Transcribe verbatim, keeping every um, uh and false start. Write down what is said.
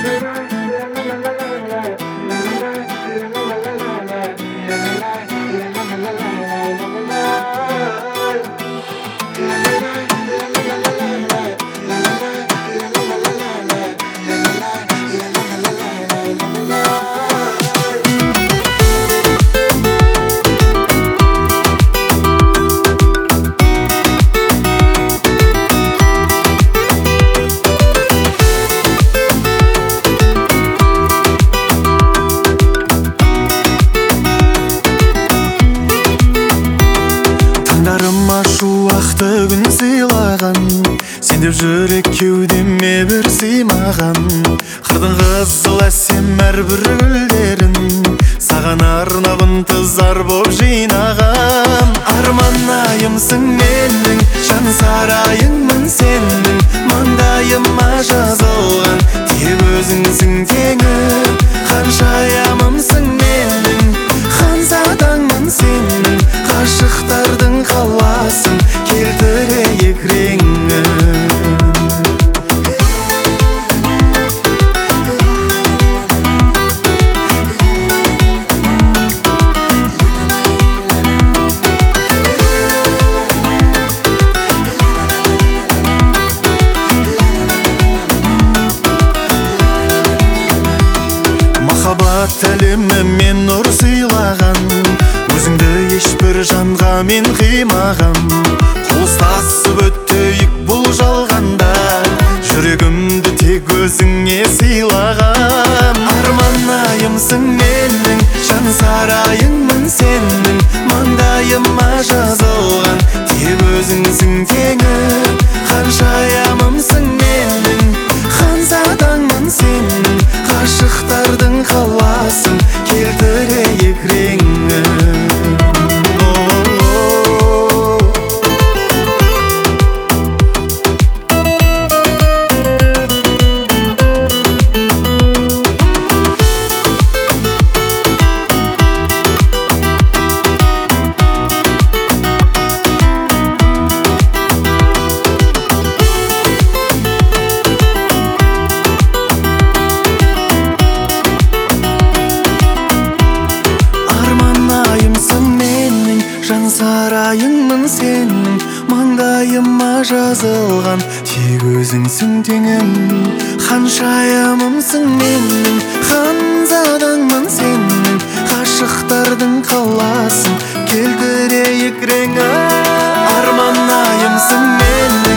Шуақты күн сыйлаған, сен деп жүрек кеудеме бір сыймаған. Қырдың қызыл әсем әрбір гүлдерін саған арнап ынтызар боп жинаған. Арманайымсың менің, жан сарайыңмын сенің, маңдайыма жазылған тек өзіңсің теңім. Ханшайымымсың менің, ханзадаңмын сенің, ғашықтардың қаласын келтірейік реңін. Махаббат әлемі мен нұр сыйлаған, өзіңді ешбір жанға мен қимағам. Қол ұстасып өтейік бұл жалғанда, жүрегімді тек өзіңе сыйлағам. Арманайымсың менің, жан сарайыңмын сенің, маңдайыма жазылған тек өзіңсің теңім. Ханшайымымсың менің, ханзадаңмын сенің, ғашықтардың қаласын келтірейік реңін. Жан сарайыңмын сенің, маңдайыма жазылған тек өзіңсің теңім. Ханшайымымсың менің, ханзадаңмын сенің, ғашықтардың қаласын келтірейік реңін. Арманайымсың менің,